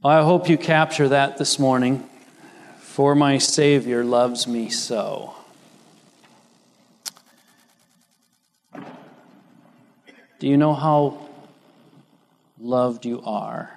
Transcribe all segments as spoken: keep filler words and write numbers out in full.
I hope you capture that this morning. For my Savior loves me so. Do you know how loved you are?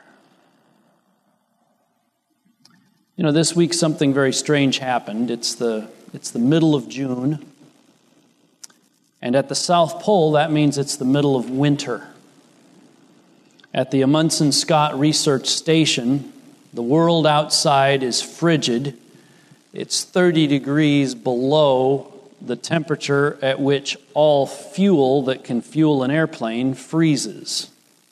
You know, this week something very strange happened. It's the it's the middle of June. And at the South Pole, that means it's the middle of winter. At the Amundsen Scott Research Station, the world outside is frigid. It's thirty degrees below the temperature at which all fuel that can fuel an airplane freezes.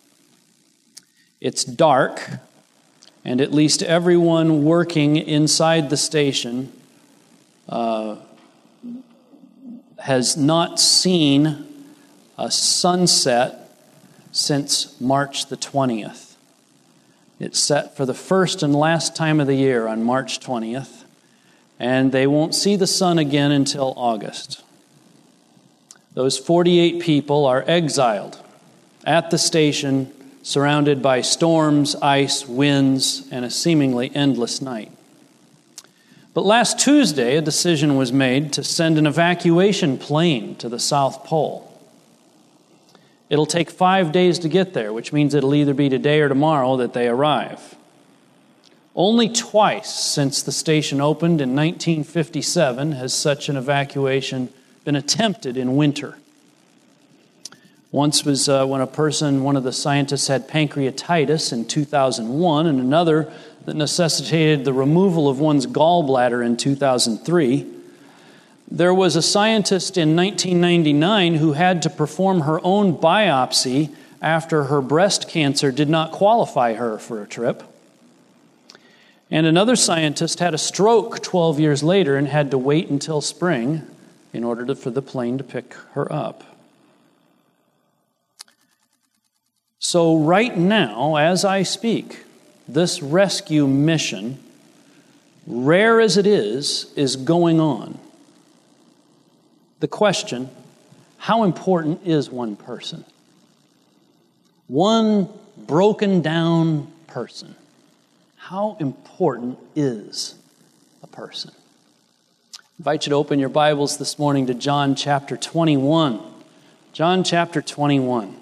It's dark, and at least everyone working inside the station uh, has not seen a sunset since March the twentieth. It's set for the first and last time of the year on March twentieth, and they won't see the sun again until August. Those forty-eight people are exiled at the station, surrounded by storms, ice, winds, and a seemingly endless night. But last Tuesday, a decision was made to send an evacuation plane to the South Pole. It'll take five days to get there, which means it'll either be today or tomorrow that they arrive. Only twice since the station opened in nineteen fifty-seven has such an evacuation been attempted in winter. Once was uh, when a person, one of the scientists, had pancreatitis in two thousand one, and another that necessitated the removal of one's gallbladder in two thousand three. There was a scientist in nineteen ninety-nine who had to perform her own biopsy after her breast cancer did not qualify her for a trip. And another scientist had a stroke twelve years later and had to wait until spring in order to, for the plane to pick her up. So right now, as I speak, this rescue mission, rare as it is, is going on. The question, how important is one person? One broken down person. How important is a person? I invite you to open your Bibles this morning to John chapter twenty-one. John chapter twenty-one.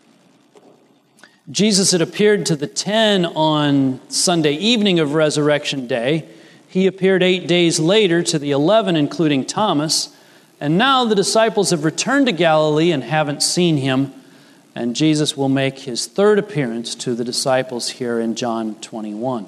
Jesus had appeared to the ten on Sunday evening of Resurrection Day. He appeared eight days later to the eleven, including Thomas. And now the disciples have returned to Galilee and haven't seen him. And Jesus will make his third appearance to the disciples here in John twenty-one.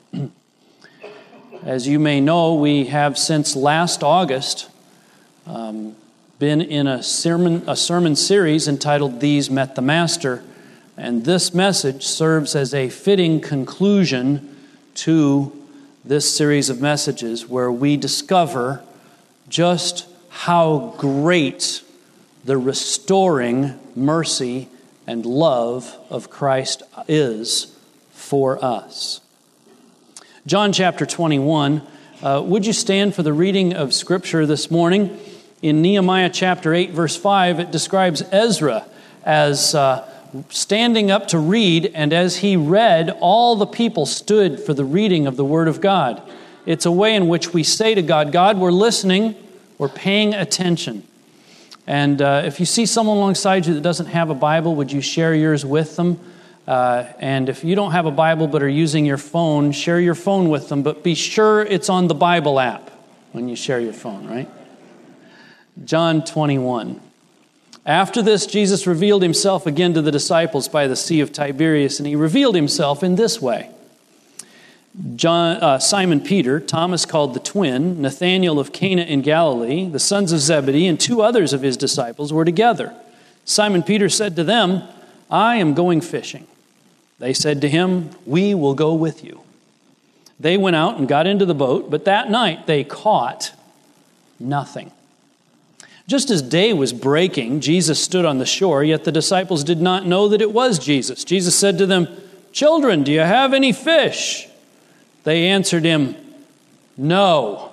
As you may know, we have since last August um, been in a sermon, a sermon series entitled These Met the Master. And this message serves as a fitting conclusion to this series of messages where we discover just how great the restoring mercy and love of Christ is for us. John chapter twenty-one, uh, would you stand for the reading of Scripture this morning? In Nehemiah chapter eight, verse five, it describes Ezra as uh, standing up to read, and as he read, all the people stood for the reading of the Word of God. It's a way in which we say to God, God, we're listening, we're paying attention. And uh, if you see someone alongside you that doesn't have a Bible, would you share yours with them? Uh, and if you don't have a Bible but are using your phone, share your phone with them, but be sure it's on the Bible app when you share your phone, right? John twenty-one. After this, Jesus revealed himself again to the disciples by the Sea of Tiberias, and he revealed himself in this way. John, uh, Simon Peter, Thomas called the twin, Nathanael of Cana in Galilee, the sons of Zebedee, and two others of his disciples were together. Simon Peter said to them, I am going fishing. They said to him, we will go with you. They went out and got into the boat, but that night they caught nothing. Just as day was breaking, Jesus stood on the shore, yet the disciples did not know that it was Jesus. Jesus said to them, children, do you have any fish? They answered him, no.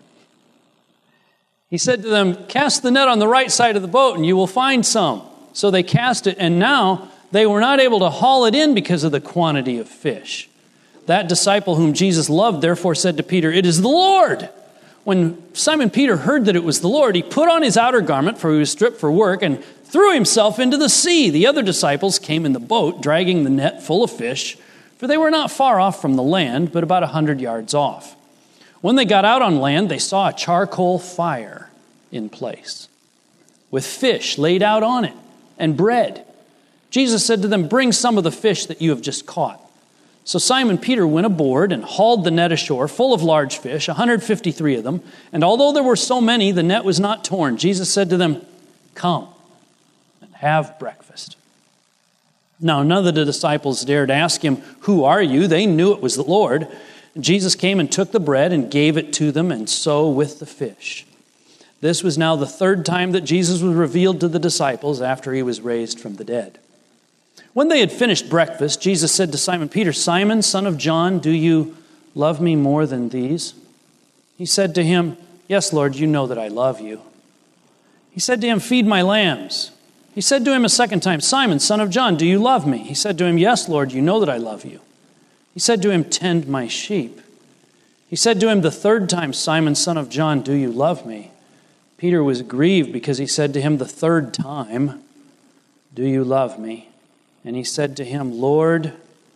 He said to them, cast the net on the right side of the boat and you will find some. So they cast it, and now they were not able to haul it in because of the quantity of fish. That disciple whom Jesus loved therefore said to Peter, "It is the Lord." When Simon Peter heard that it was the Lord, he put on his outer garment, for he was stripped for work, and threw himself into the sea. The other disciples came in the boat, dragging the net full of fish, for they were not far off from the land, but about a hundred yards off. When they got out on land, they saw a charcoal fire in place, with fish laid out on it, and bread. Jesus said to them, "Bring some of the fish that you have just caught." So Simon Peter went aboard and hauled the net ashore, full of large fish, one hundred fifty-three of them. And although there were so many, the net was not torn. Jesus said to them, "Come and have breakfast." Now none of the disciples dared ask him, "Who are you?" They knew it was the Lord. And Jesus came and took the bread and gave it to them, and so with the fish. This was now the third time that Jesus was revealed to the disciples after he was raised from the dead. When they had finished breakfast, Jesus said to Simon Peter, "Simon, son of John, do you love me more than these?" He said to him, "Yes, Lord, you know that I love you." He said to him, "Feed my lambs." He said to him a second time, "Simon, son of John, do you love me?" He said to him, "Yes, Lord, you know that I love you." He said to him, "Tend my sheep." He said to him the third time, "Simon, son of John, do you love me?" Peter was grieved because he said to him the third time, "Do you love me?" And he said to him, "Lord,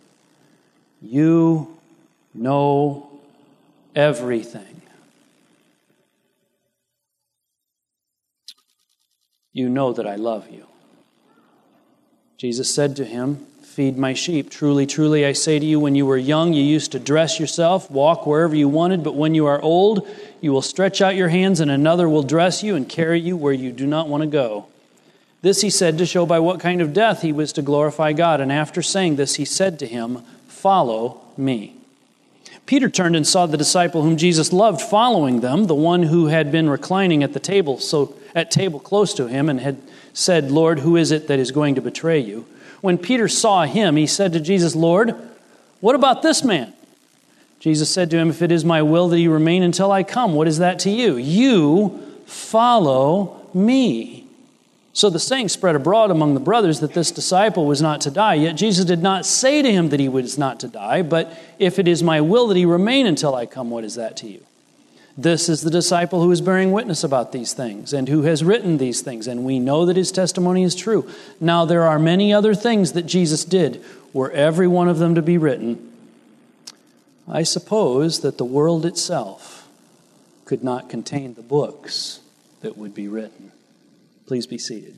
you know everything. You know that I love you." Jesus said to him, "Feed my sheep. Truly, truly, I say to you, when you were young, you used to dress yourself, walk wherever you wanted, but when you are old, you will stretch out your hands, and another will dress you and carry you where you do not want to go." This he said to show by what kind of death he was to glorify God. And after saying this, he said to him, "Follow me." Peter turned and saw the disciple whom Jesus loved following them, the one who had been reclining at the table, so at table close to him, and had said, "Lord, who is it that is going to betray you?" When Peter saw him, he said to Jesus, "Lord, what about this man?" Jesus said to him, "If it is my will that he remain until I come, what is that to you? You follow me." So the saying spread abroad among the brothers that this disciple was not to die. Yet Jesus did not say to him that he was not to die, but if it is my will that he remain until I come, what is that to you? This is the disciple who is bearing witness about these things and who has written these things, and we know that his testimony is true. Now there are many other things that Jesus did. Were every one of them to be written, I suppose that the world itself could not contain the books that would be written. Please be seated.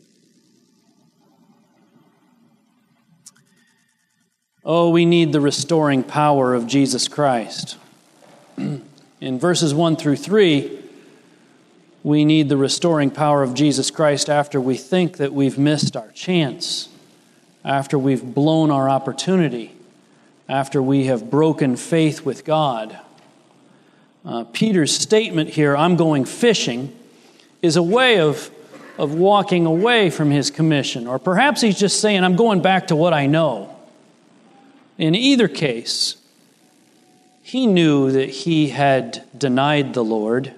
Oh, we need the restoring power of Jesus Christ. In verses one through three, we need the restoring power of Jesus Christ after we think that we've missed our chance, after we've blown our opportunity, after we have broken faith with God. Uh, Peter's statement here, "I'm going fishing," is a way of of walking away from his commission. Or perhaps he's just saying, "I'm going back to what I know." In either case, he knew that he had denied the Lord.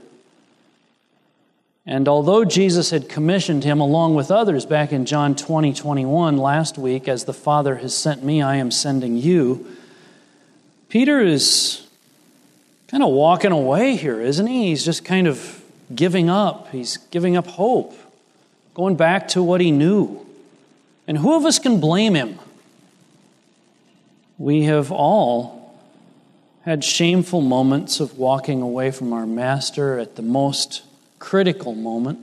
And although Jesus had commissioned him along with others back in John twenty, twenty-one last week, "As the Father has sent me, I am sending you," Peter is kind of walking away here, isn't he? He's just kind of giving up. He's giving up hope, going back to what he knew. And who of us can blame him? We have all had shameful moments of walking away from our Master at the most critical moment.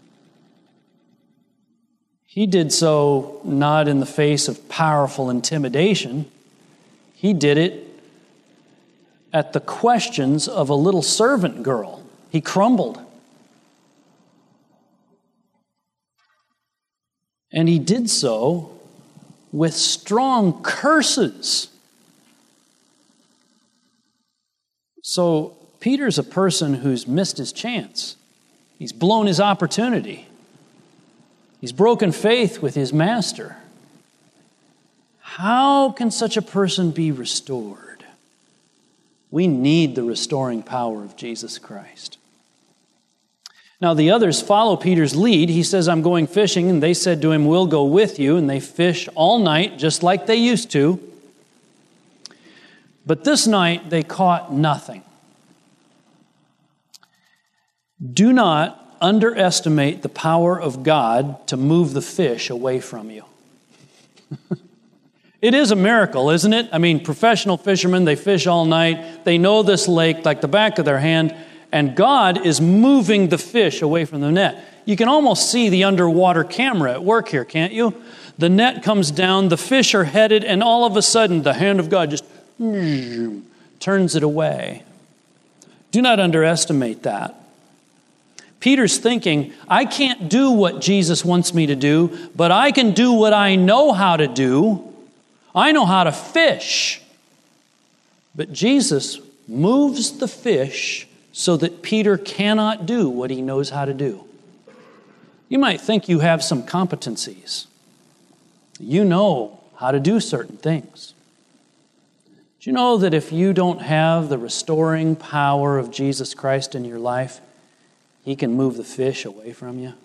He did so not in the face of powerful intimidation. He did it at the questions of a little servant girl. He crumbled. And he did so with strong curses. So Peter's a person who's missed his chance. He's blown his opportunity. He's broken faith with his Master. How can such a person be restored? We need the restoring power of Jesus Christ. Now the others follow Peter's lead. He says, "I'm going fishing," and they said to him, "We'll go with you." And they fish all night, just like they used to. But this night they caught nothing. Do not underestimate the power of God to move the fish away from you. It is a miracle, isn't it? I mean, professional fishermen, they fish all night. They know this lake like the back of their hand, and God is moving the fish away from the net. You can almost see the underwater camera at work here, can't you? The net comes down, the fish are headed, and all of a sudden the hand of God just turns it away. Do not underestimate that. Peter's thinking, I can't do what Jesus wants me to do, but I can do what I know how to do. I know how to fish. But Jesus moves the fish so that Peter cannot do what he knows how to do. You might think you have some competencies. You know how to do certain things. Do you know that if you don't have the restoring power of Jesus Christ in your life, He can move the fish away from you?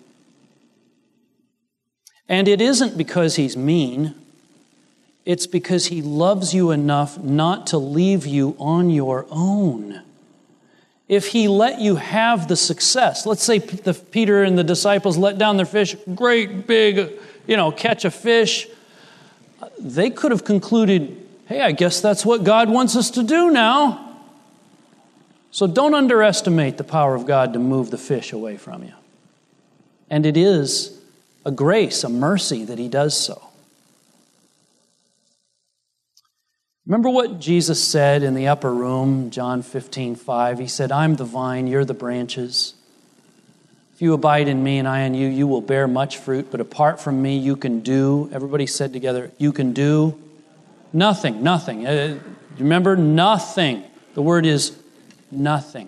And it isn't because He's mean. It's because He loves you enough not to leave you on your own. If He let you have the success, let's say the Peter and the disciples let down their fish, great big, you know, catch a fish. They could have concluded, hey, I guess that's what God wants us to do now. So don't underestimate the power of God to move the fish away from you. And it is a grace, a mercy that He does so. Remember what Jesus said in the upper room, John fifteen five? He said, I'm the vine, you're the branches. If you abide in me and I in you, you will bear much fruit. But apart from me, you can do, everybody said together, you can do nothing, nothing. Uh, remember, nothing. The word is nothing.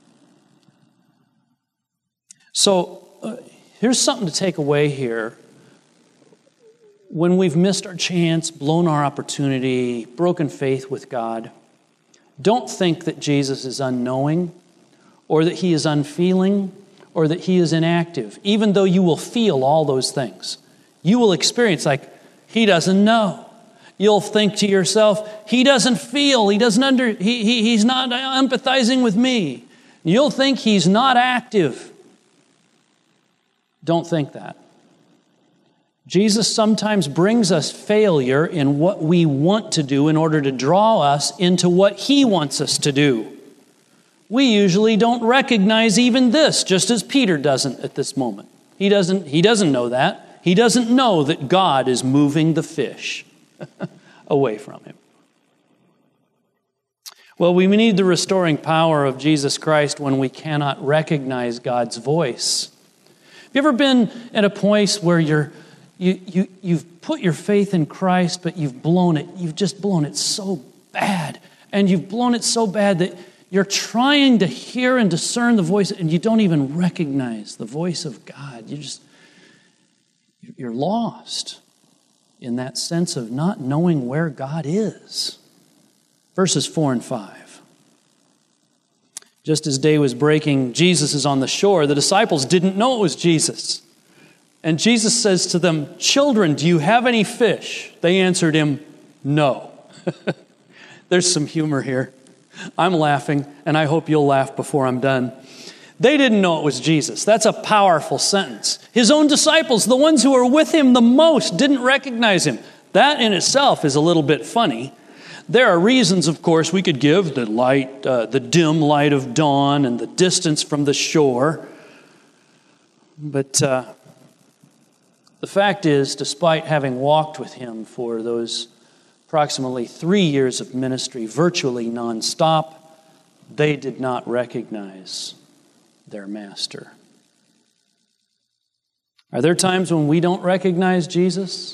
So uh, here's something to take away here. When we've missed our chance, blown our opportunity, broken faith with God, don't think that Jesus is unknowing or that He is unfeeling or that He is inactive. Even though you will feel all those things, you will experience like He doesn't know. You'll think to yourself, He doesn't feel, He doesn't under, he, he He's not empathizing with me. You'll think He's not active. Don't think that. Jesus sometimes brings us failure in what we want to do in order to draw us into what He wants us to do. We usually don't recognize even this, just as Peter doesn't at this moment. He doesn't, he doesn't know that. He doesn't know that God is moving the fish away from him. Well, we need the restoring power of Jesus Christ when we cannot recognize God's voice. Have you ever been at a place where you're You, you, you've put your faith in Christ, but you've blown it. You've just blown it so bad. And you've blown it so bad that you're trying to hear and discern the voice, and you don't even recognize the voice of God. You just, you're lost in that sense of not knowing where God is. Verses four and five. Just as day was breaking, Jesus is on the shore. The disciples didn't know it was Jesus. And Jesus says to them, children, do you have any fish? They answered Him, no. There's some humor here. I'm laughing, and I hope you'll laugh before I'm done. They didn't know it was Jesus. That's a powerful sentence. His own disciples, the ones who were with Him the most, didn't recognize Him. That in itself is a little bit funny. There are reasons, of course, we could give, the light, uh, the dim light of dawn and the distance from the shore. But uh, the fact is, despite having walked with Him for those approximately three years of ministry, virtually nonstop, they did not recognize their Master. Are there times when we don't recognize Jesus?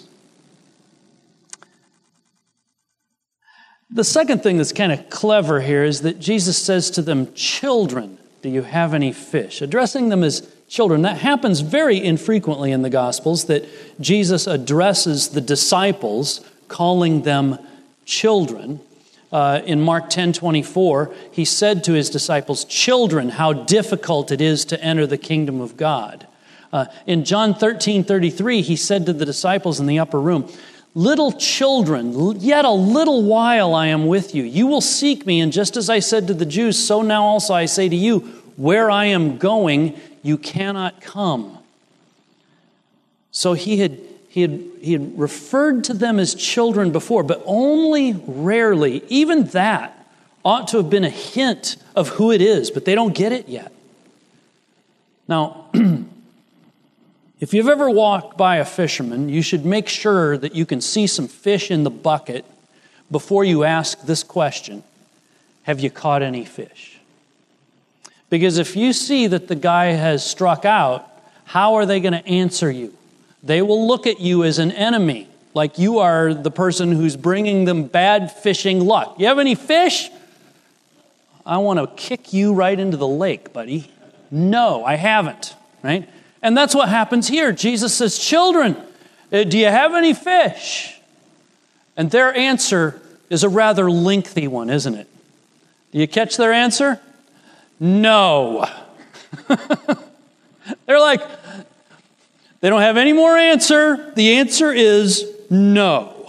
The second thing that's kind of clever here is that Jesus says to them, children, do you have any fish? Addressing them as children. That happens very infrequently in the Gospels, that Jesus addresses the disciples, calling them children. Uh, in Mark ten twenty-four, He said to His disciples, children, how difficult it is to enter the kingdom of God. Uh, in John thirteen thirty-three, He said to the disciples in the upper room, Little children, yet a little while I am with you. You will seek me, and just as I said to the Jews, so now also I say to you, where I am going, you cannot come. So he had, he had, he had referred to them as children before, but only rarely. Even that ought to have been a hint of who it is, but they don't get it yet. Now, if you've ever walked by a fisherman, you should make sure that you can see some fish in the bucket before you ask this question: have you caught any fish? Because if you see that the guy has struck out, how are they going to answer you? They will look at you as an enemy, like you are the person who's bringing them bad fishing luck. You have any fish? I want to kick you right into the lake, buddy. No, I haven't, right? And that's what happens here. Jesus says, children, do you have any fish? And their answer is a rather lengthy one, isn't it? Do you catch their answer? No. They're like, they don't have any more answer. The answer is no.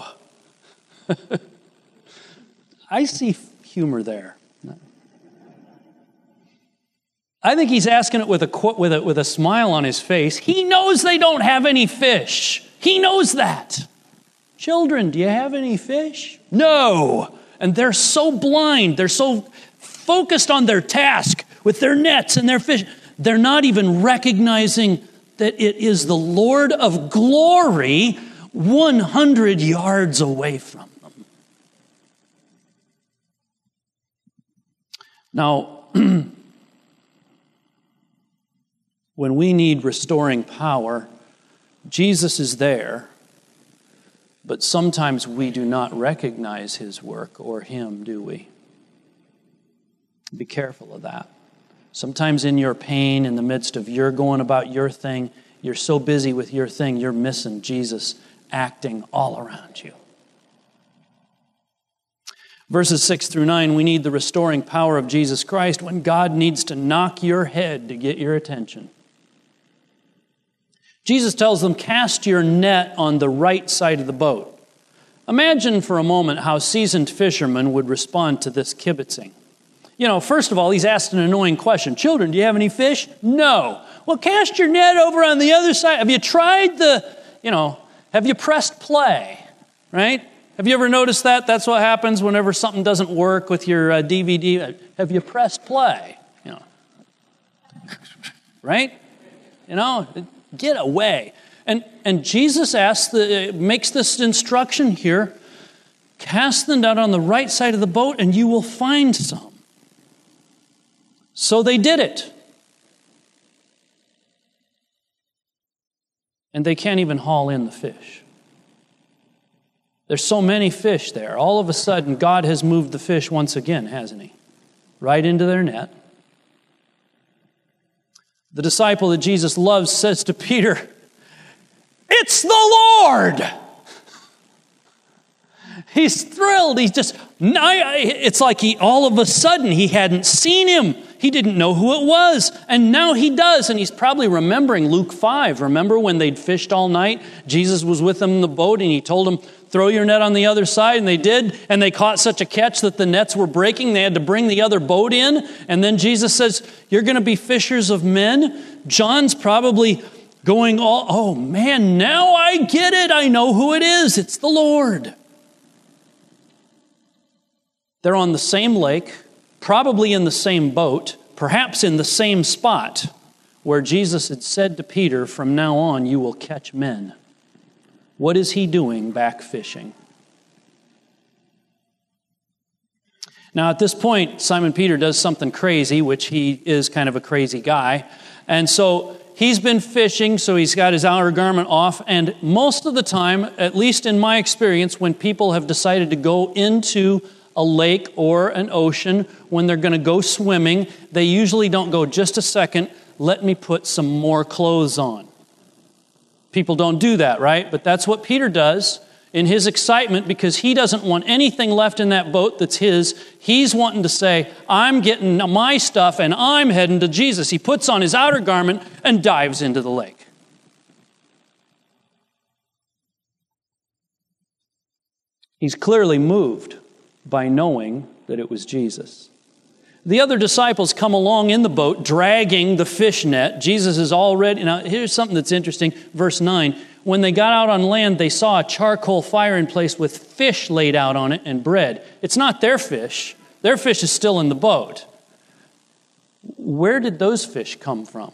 I see humor there. I think he's asking it with a, with a with a smile on his face. He knows they don't have any fish. He knows that. Children, do you have any fish? No. And they're so blind. They're so focused on their task with their nets and their fish. They're not even recognizing that it is the Lord of glory one hundred yards away from them. Now, when we need restoring power, Jesus is there, but sometimes we do not recognize his work or him, do we? Be careful of that. Sometimes in your pain, in the midst of your going about your thing, you're so busy with your thing, you're missing Jesus acting all around you. Verses six through nine, we need the restoring power of Jesus Christ when God needs to knock your head to get your attention. Jesus tells them, cast your net on the right side of the boat. Imagine for a moment how seasoned fishermen would respond to this kibitzing. You know, first of all, he's asked an annoying question. Children, do you have any fish? No. Well, cast your net over on the other side. Have you tried the, you know, have you pressed play, right? Have you ever noticed that? That's what happens whenever something doesn't work with your uh, D V D. Have you pressed play? You know, right? You know, get away. And and Jesus asks the makes this instruction here: cast the net on the right side of the boat, and you will find some. So they did it. And they can't even haul in the fish. There's so many fish there. All of a sudden, God has moved the fish once again, hasn't he? Right into their net. The disciple that Jesus loves says to Peter, "It's the Lord!" He's thrilled. He's just, it's like he, all of a sudden, he hadn't seen him. He didn't know who it was. And now he does. And he's probably remembering Luke five. Remember when they'd fished all night? Jesus was with them in the boat and he told them, throw your net on the other side. And they did. And they caught such a catch that the nets were breaking. They had to bring the other boat in. And then Jesus says, you're going to be fishers of men. John's probably going all, oh man, now I get it. I know who it is. It's the Lord. They're on the same lake, probably in the same boat, perhaps in the same spot where Jesus had said to Peter, from now on you will catch men. What is he doing back fishing? Now at this point, Simon Peter does something crazy, which he is kind of a crazy guy. And so he's been fishing, so he's got his outer garment off. And most of the time, at least in my experience, when people have decided to go into a lake or an ocean, when they're going to go swimming, they usually don't go, just a second, let me put some more clothes on. People don't do that, right? But that's what Peter does in his excitement, because he doesn't want anything left in that boat that's his. He's wanting to say, I'm getting my stuff and I'm heading to Jesus. He puts on his outer garment and dives into the lake. He's clearly moved by knowing that it was Jesus. The other disciples come along in the boat, dragging the fish net. Jesus is already... Now, here's something that's interesting. Verse nine, when they got out on land, they saw a charcoal fire in place with fish laid out on it and bread. It's not their fish. Their fish is still in the boat. Where did those fish come from?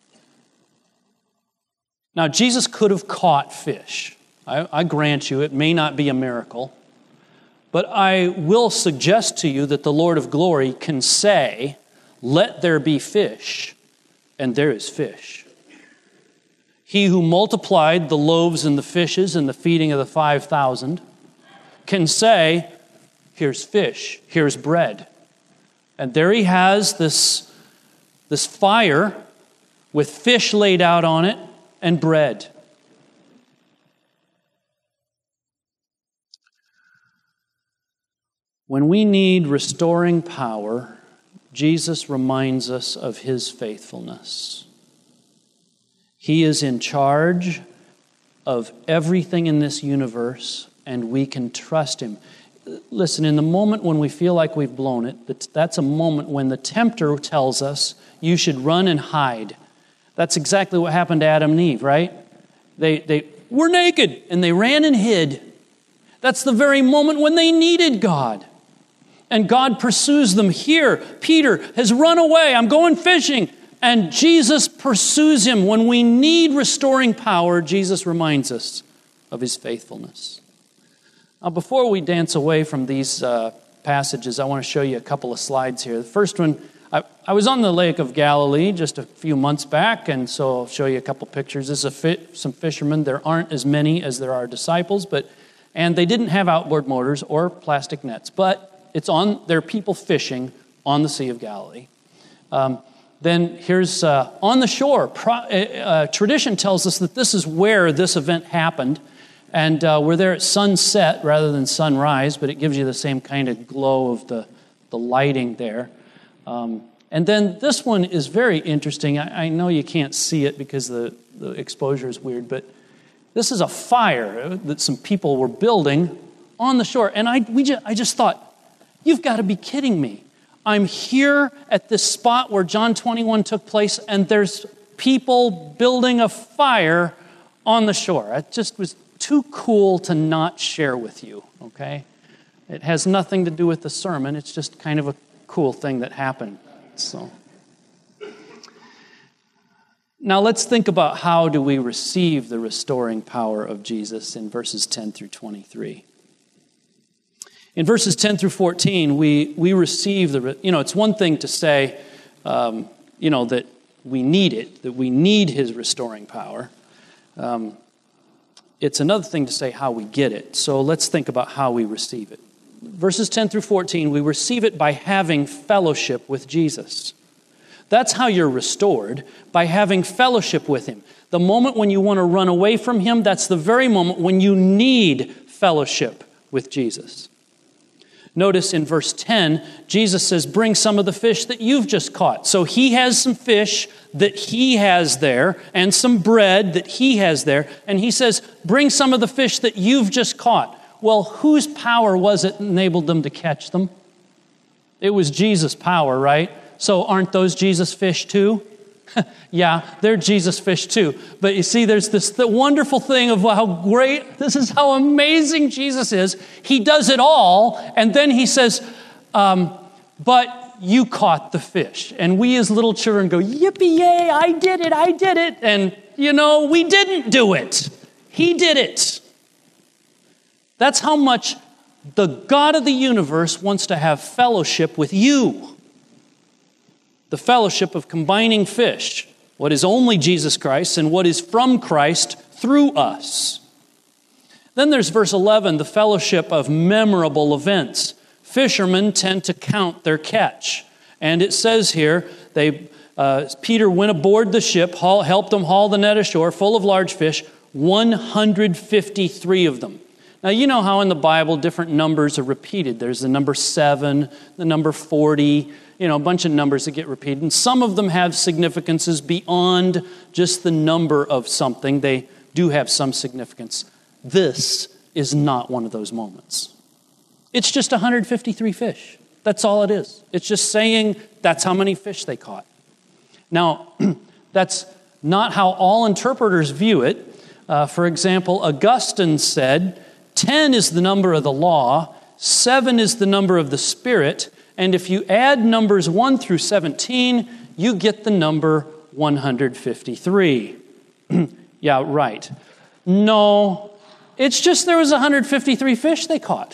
Now, Jesus could have caught fish. I, I grant you, it may not be a miracle. But I will suggest to you that the Lord of glory can say, "Let there be fish," and there is fish. He who multiplied the loaves and the fishes and the feeding of the five thousand can say, "Here's fish, here's bread." And there he has this, this fire with fish laid out on it and bread. When we need restoring power, Jesus reminds us of his faithfulness. He is in charge of everything in this universe, and we can trust him. Listen, in the moment when we feel like we've blown it, that's a moment when the tempter tells us, you should run and hide. That's exactly what happened to Adam and Eve, right? They, they were naked, and they ran and hid. That's the very moment when they needed God. And God pursues them here. Peter has run away. I'm going fishing. And Jesus pursues him. When we need restoring power, Jesus reminds us of his faithfulness. Now, before we dance away from these uh, passages, I want to show you a couple of slides here. The first one, I, I was on the Lake of Galilee just a few months back, and so I'll show you a couple pictures. This is a fit, some fishermen. There aren't as many as there are disciples, but and they didn't have outboard motors or plastic nets, but it's on. There are people fishing on the Sea of Galilee. Um, then here's uh, on the shore. Pro, uh, uh, tradition tells us that this is where this event happened, and uh, we're there at sunset rather than sunrise, but it gives you the same kind of glow of the, the lighting there. Um, and then this one is very interesting. I, I know you can't see it because the, the exposure is weird, but this is a fire that some people were building on the shore. And I, we just, I just thought, you've got to be kidding me. I'm here at this spot where John twenty-one took place, and there's people building a fire on the shore. It just was too cool to not share with you, okay? It has nothing to do with the sermon. It's just kind of a cool thing that happened. So, now let's think about how do we receive the restoring power of Jesus in verses ten through twenty-three. In verses ten through fourteen, we, we receive the, you know, it's one thing to say, um, you know, that we need it, that we need his restoring power. Um, it's another thing to say how we get it. So let's think about how we receive it. Verses ten through fourteen, we receive it by having fellowship with Jesus. That's how you're restored, by having fellowship with him. The moment when you want to run away from him, that's the very moment when you need fellowship with Jesus. Notice in verse ten, Jesus says, bring some of the fish that you've just caught. So he has some fish that he has there and some bread that he has there. And he says, bring some of the fish that you've just caught. Well, whose power was it that enabled them to catch them? It was Jesus' power, right? So aren't those Jesus fish too? Yeah, they're Jesus fish too. But you see, there's this the wonderful thing of how great, this is how amazing Jesus is. He does it all, and then he says, um, but you caught the fish. And we as little children go, yippee yay, I did it, I did it. And, you know, we didn't do it. He did it. That's how much the God of the universe wants to have fellowship with you. The fellowship of combining fish, what is only Jesus Christ and what is from Christ through us. Then there's verse eleven, the fellowship of memorable events. Fishermen tend to count their catch. And it says here, they uh, Peter went aboard the ship, haul, helped them haul the net ashore, full of large fish, one hundred fifty-three of them. Now, you know how in the Bible different numbers are repeated. There's the number seven, the number forty, you know, a bunch of numbers that get repeated. And some of them have significances beyond just the number of something. They do have some significance. This is not one of those moments. It's just one hundred fifty-three fish. That's all it is. It's just saying that's how many fish they caught. Now, that's not how all interpreters view it. Uh, for example, Augustine said, ten is the number of the law, seven is the number of the Spirit, and if you add numbers one through seventeen, you get the number one hundred fifty-three. Yeah, right. No, it's just there was one hundred fifty-three fish they caught.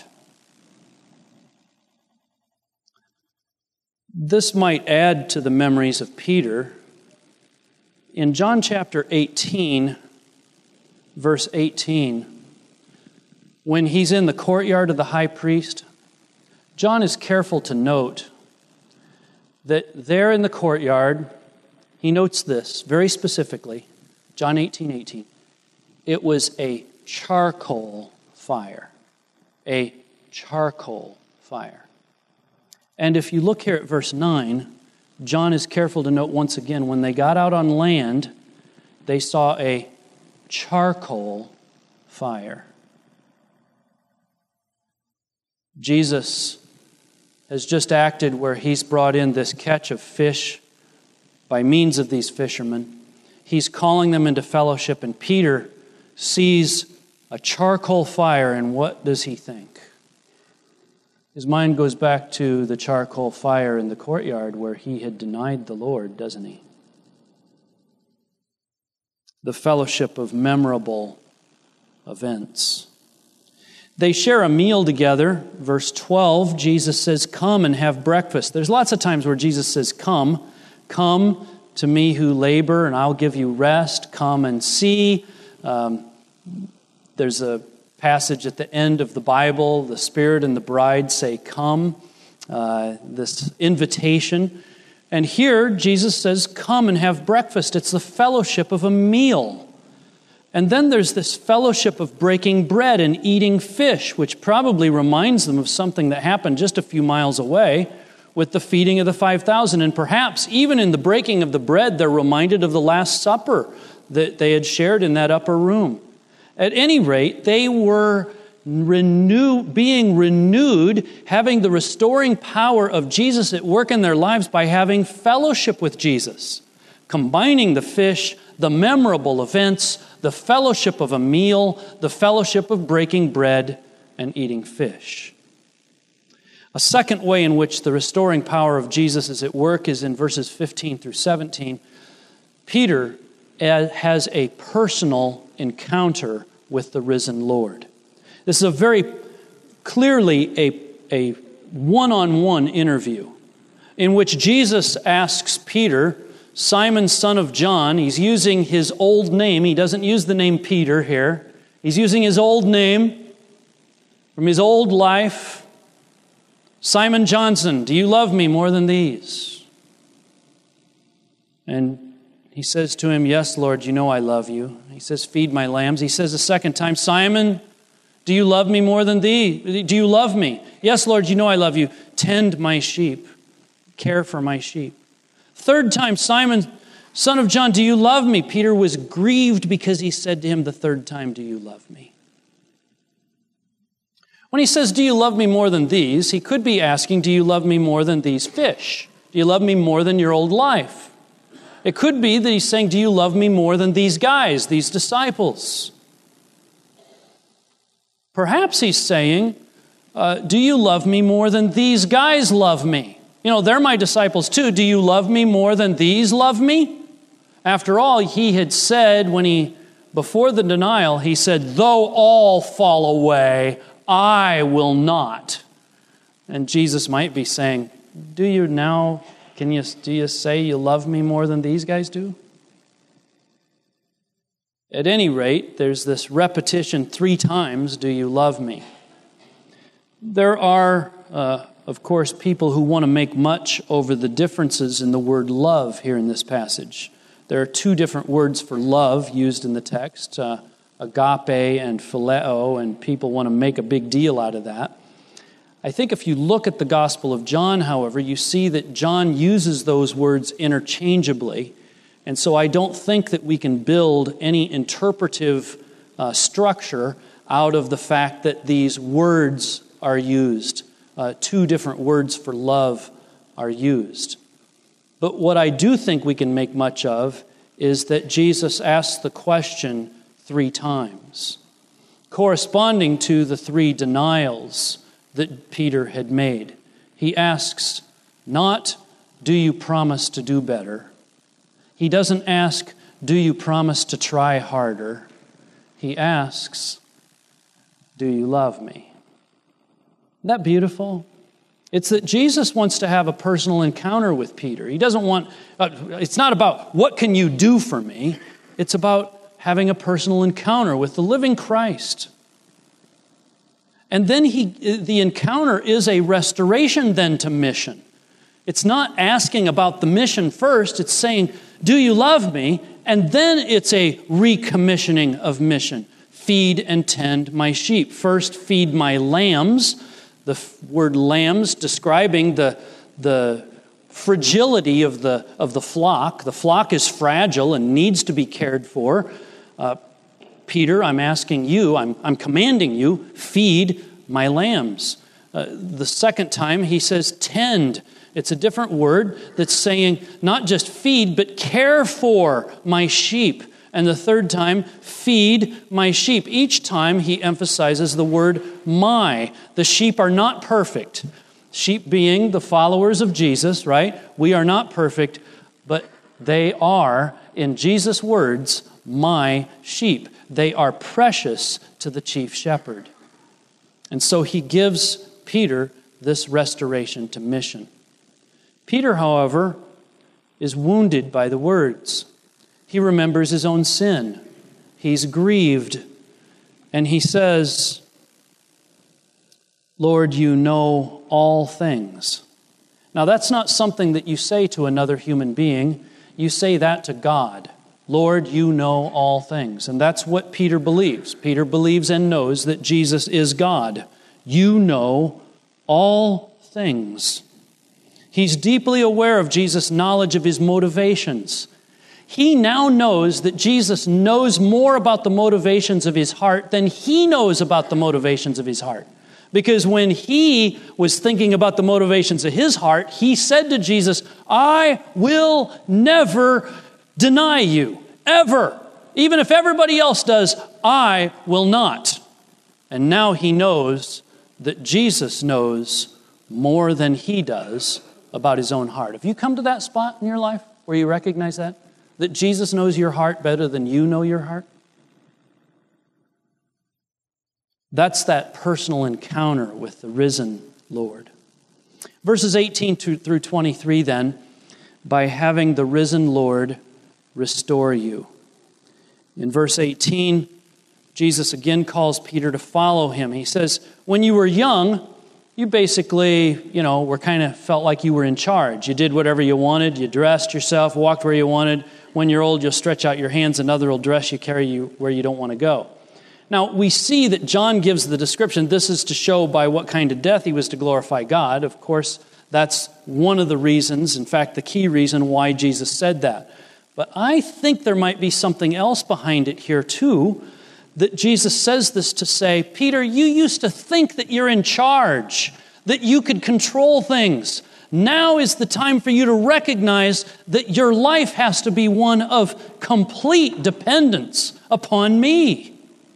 This might add to the memories of Peter. In John chapter eighteen, verse eighteen, when he's in the courtyard of the high priest, John is careful to note that there in the courtyard, he notes this very specifically, John eighteen eighteen, it was a charcoal fire. A charcoal fire. And if you look here at verse nine, John is careful to note once again, when they got out on land, they saw a charcoal fire. Jesus has just acted where he's brought in this catch of fish by means of these fishermen. He's calling them into fellowship, and Peter sees a charcoal fire, and what does he think? His mind goes back to the charcoal fire in the courtyard where he had denied the Lord, doesn't he? The fellowship of memorable events. They share a meal together. Verse twelve, Jesus says, "Come and have breakfast." There's lots of times where Jesus says, "Come, come to me who labor, and I'll give you rest. Come and see." Um, there's a passage at the end of the Bible, the Spirit and the bride say, "Come." Uh, this invitation. And here, Jesus says, "Come and have breakfast." It's the fellowship of a meal. And then there's this fellowship of breaking bread and eating fish, which probably reminds them of something that happened just a few miles away with the feeding of the five thousand. And perhaps even in the breaking of the bread, they're reminded of the Last Supper that they had shared in that upper room. At any rate, they were renew, being renewed, having the restoring power of Jesus at work in their lives by having fellowship with Jesus, combining the fish, the memorable events, the fellowship of a meal, the fellowship of breaking bread and eating fish. A second way in which the restoring power of Jesus is at work is in verses fifteen through seventeen. Peter has a personal encounter with the risen Lord. This is a very clearly a, a one-on-one interview in which Jesus asks Peter, Simon, son of John, he's using his old name. He doesn't use the name Peter here. He's using his old name from his old life. Simon Johnson, do you love me more than these? And he says to him, yes, Lord, you know I love you. He says, feed my lambs. He says a second time, Simon, do you love me more than thee? Do you love me? Yes, Lord, you know I love you. Tend my sheep. Care for my sheep. Third time, Simon, son of John, do you love me? Peter was grieved because he said to him the third time, do you love me? When he says, do you love me more than these? He could be asking, do you love me more than these fish? Do you love me more than your old life? It could be that he's saying, do you love me more than these guys, these disciples? Perhaps he's saying, uh, do you love me more than these guys love me? You know, they're my disciples too. Do you love me more than these love me? After all, he had said when he, before the denial, he said, though all fall away, I will not. And Jesus might be saying, do you now, can you, do you say you love me more than these guys do? At any rate, there's this repetition three times, do you love me? There are, uh, of course, people who want to make much over the differences in the word love here in this passage. There are two different words for love used in the text, uh, agape and phileo, and people want to make a big deal out of that. I think if you look at the Gospel of John, however, you see that John uses those words interchangeably. And so I don't think that we can build any interpretive uh, structure out of the fact that these words are used. Uh, two different words for love are used. But what I do think we can make much of is that Jesus asked the question three times, corresponding to the three denials that Peter had made. He asks, not, do you promise to do better? He doesn't ask, do you promise to try harder? He asks, do you love me? Isn't that beautiful? It's that Jesus wants to have a personal encounter with Peter. He doesn't want, uh, it's not about what can you do for me? It's about having a personal encounter with the living Christ. And then he, the encounter is a restoration then to mission. It's not asking about the mission first. It's saying, do you love me? And then it's a recommissioning of mission. Feed and tend my sheep. First, feed my lambs. The f- word lambs describing the, the fragility of the, of the flock. The flock is fragile and needs to be cared for. Uh, Peter, I'm asking you, I'm, I'm commanding you, feed my lambs. Uh, the second time he says tend. It's a different word that's saying not just feed, but care for my sheep. And the third time, feed my sheep. Each time he emphasizes the word my. The sheep are not perfect. Sheep being the followers of Jesus, right? We are not perfect, but they are, in Jesus' words, my sheep. They are precious to the chief shepherd. And so he gives Peter this restoration to mission. Peter, however, is wounded by the words. He remembers his own sin. He's grieved. And he says, Lord, you know all things. Now, that's not something that you say to another human being. You say that to God. Lord, you know all things. And that's what Peter believes. Peter believes and knows that Jesus is God. You know all things. He's deeply aware of Jesus' knowledge of his motivations. He now knows that Jesus knows more about the motivations of his heart than he knows about the motivations of his heart. Because when he was thinking about the motivations of his heart, he said to Jesus, I will never deny you, ever. Even if everybody else does, I will not. And now he knows that Jesus knows more than he does about his own heart. Have you come to that spot in your life where you recognize that? That Jesus knows your heart better than you know your heart? That's that personal encounter with the risen Lord. Verses eighteen through twenty-three then, by having the risen Lord restore you. In verse eighteen, Jesus again calls Peter to follow him. He says, when you were young, you basically, you know, were kind of felt like you were in charge. You did whatever you wanted. You dressed yourself, walked where you wanted. When you're old, you'll stretch out your hands. Another will dress you, carry you where you don't want to go. Now, we see that John gives the description. This is to show by what kind of death he was to glorify God. Of course, that's one of the reasons, in fact, the key reason why Jesus said that. But I think there might be something else behind it here, too, that Jesus says this to say, Peter, you used to think that you're in charge, that you could control things. Now is the time for you to recognize that your life has to be one of complete dependence upon me.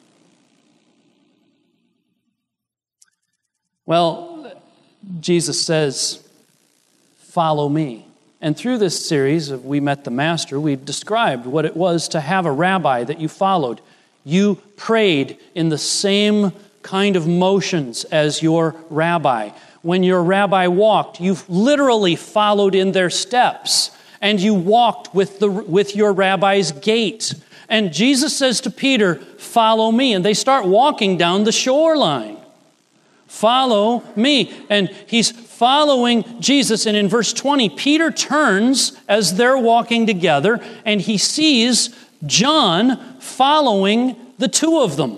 Well, Jesus says, follow me. And through this series of We Met the Master, we've described what it was to have a rabbi that you followed. You prayed in the same kind of motions as your rabbi. When your rabbi walked, you literally followed in their steps, and you walked with the with your rabbi's gait. And Jesus says to Peter, follow me. And they start walking down the shoreline. Follow me. And he's following Jesus. And in verse twenty, Peter turns as they're walking together, and he sees John following the two of them.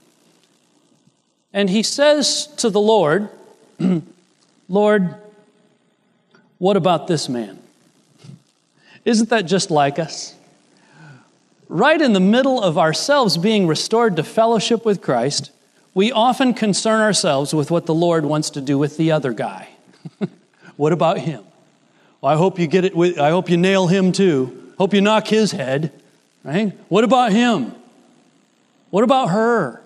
And he says to the Lord, Lord, what about this man? Isn't that just like us? Right in the middle of ourselves being restored to fellowship with Christ, We often concern ourselves with what the Lord wants to do with the other guy. What about him? Well, I hope you get it. With, I hope you nail him too. Hope you knock his head. Right? What about him? What about her?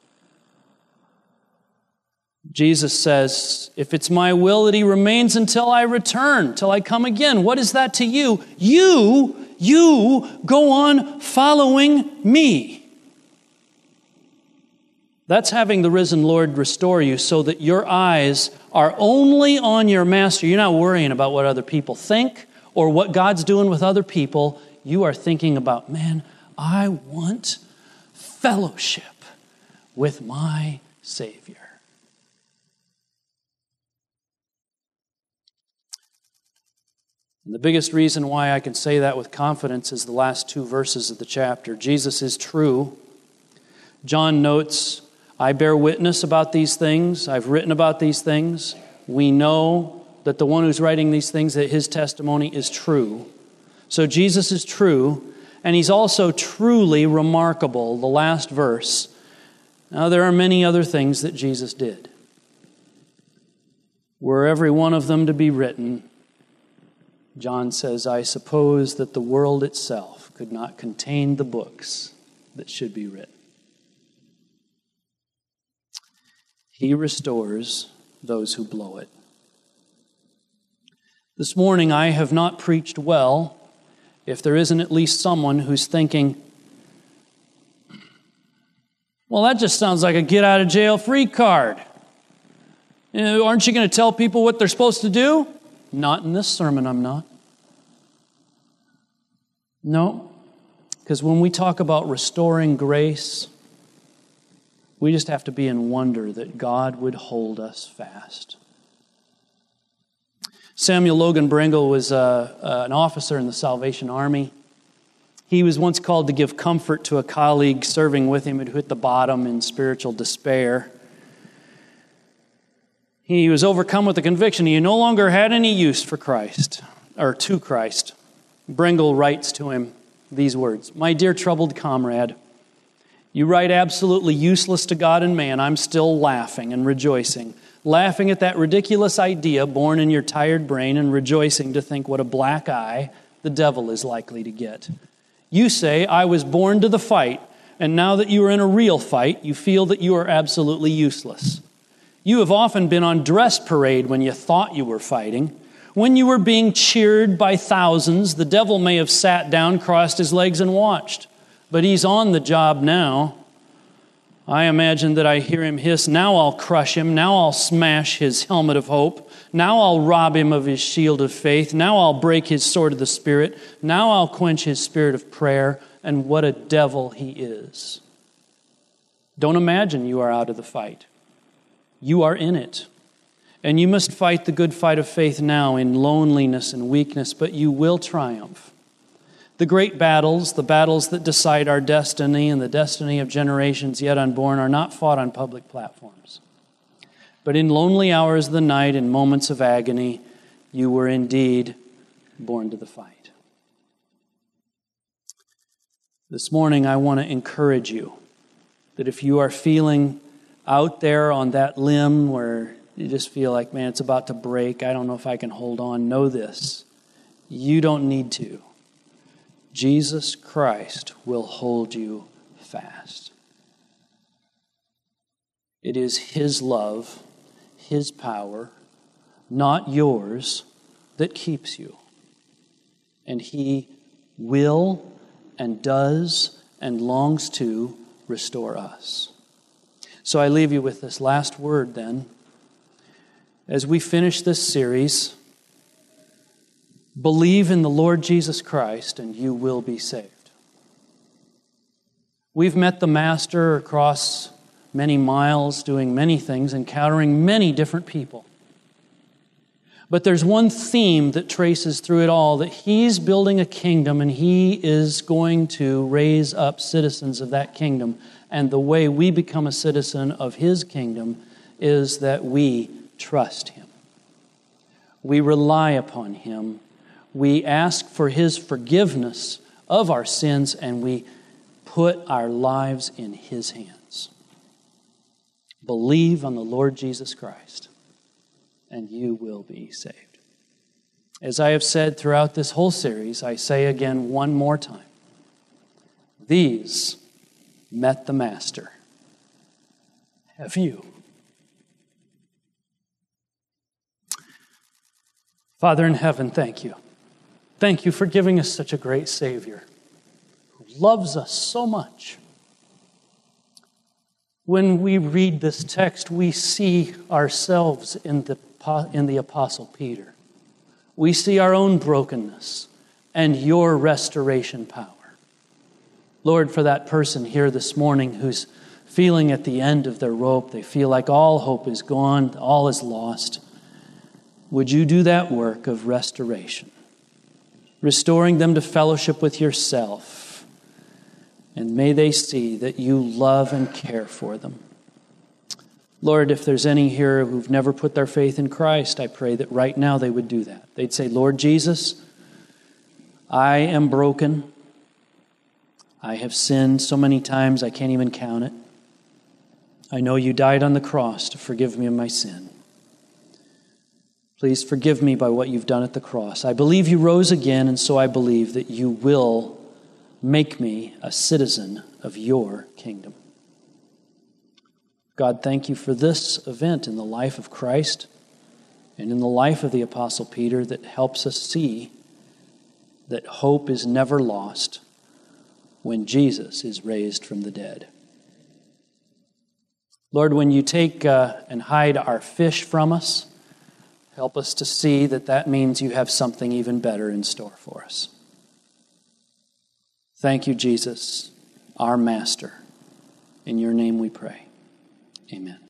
Jesus says, if it's my will that he remains until I return, till I come again, what is that to you? You, you go on following me. That's having the risen Lord restore you so that your eyes are only on your Master. You're not worrying about what other people think or what God's doing with other people. You are thinking about, man, I want fellowship with my Savior. And the biggest reason why I can say that with confidence is the last two verses of the chapter. Jesus is true. John notes, I bear witness about these things. I've written about these things. We know that the one who's writing these things, that his testimony is true. So Jesus is true, and he's also truly remarkable, the last verse. Now, there are many other things that Jesus did. Were every one of them to be written, John says, I suppose that the world itself could not contain the books that should be written. He restores those who blow it. This morning, I have not preached well if there isn't at least someone who's thinking, well, that just sounds like a get-out-of-jail-free card. You know, aren't you going to tell people what they're supposed to do? Not in this sermon, I'm not. No, because when we talk about restoring grace, we just have to be in wonder that God would hold us fast. Samuel Logan Brengle was uh, uh, an officer in the Salvation Army. He was once called to give comfort to a colleague serving with him who hit the bottom in spiritual despair. He was overcome with the conviction he no longer had any use for Christ, or to Christ. Brengle writes to him these words, my dear troubled comrade, you write absolutely useless to God and man. I'm still laughing and rejoicing. Laughing at that ridiculous idea born in your tired brain and rejoicing to think what a black eye the devil is likely to get. You say, I was born to the fight, and now that you are in a real fight, you feel that you are absolutely useless. You have often been on dress parade when you thought you were fighting. When you were being cheered by thousands, the devil may have sat down, crossed his legs, and watched. But he's on the job now. I imagine that I hear him hiss, now I'll crush him, now I'll smash his helmet of hope, now I'll rob him of his shield of faith, now I'll break his sword of the Spirit, now I'll quench his spirit of prayer, and what a devil he is. Don't imagine you are out of the fight. You are in it. And you must fight the good fight of faith now in loneliness and weakness, but you will triumph. The great battles, the battles that decide our destiny and the destiny of generations yet unborn, are not fought on public platforms. But in lonely hours of the night, in moments of agony, you were indeed born to the fight. This morning, I want to encourage you that if you are feeling out there on that limb where you just feel like, man, it's about to break, I don't know if I can hold on, know this. You don't need to. Jesus Christ will hold you fast. It is His love, His power, not yours, that keeps you. And He will and does and longs to restore us. So I leave you with this last word then. As we finish this series, believe in the Lord Jesus Christ and you will be saved. We've met the Master across many miles, doing many things, encountering many different people. But there's one theme that traces through it all, that He's building a kingdom and He is going to raise up citizens of that kingdom. And the way we become a citizen of His kingdom is that we trust Him. We rely upon Him. We ask for His forgiveness of our sins, and we put our lives in His hands. Believe on the Lord Jesus Christ, and you will be saved. As I have said throughout this whole series, I say again one more time. These met the Master. Have you? Father in heaven, thank you. Thank you for giving us such a great Savior who loves us so much. When we read this text, we see ourselves in the, in the Apostle Peter. We see our own brokenness and your restoration power. Lord, for that person here this morning who's feeling at the end of their rope, they feel like all hope is gone, all is lost. Would you do that work of restoration, restoring them to fellowship with yourself, and may they see that you love and care for them. Lord, if there's any here who've never put their faith in Christ, I pray that right now they would do that. They'd say, Lord Jesus, I am broken. I have sinned so many times I can't even count it. I know you died on the cross to forgive me of my sin. Please forgive me by what you've done at the cross. I believe you rose again, and so I believe that you will make me a citizen of your kingdom. God, thank you for this event in the life of Christ and in the life of the Apostle Peter that helps us see that hope is never lost when Jesus is raised from the dead. Lord, when you take uh, and hide our fish from us, help us to see that that means you have something even better in store for us. Thank you, Jesus, our Master. In your name we pray. Amen.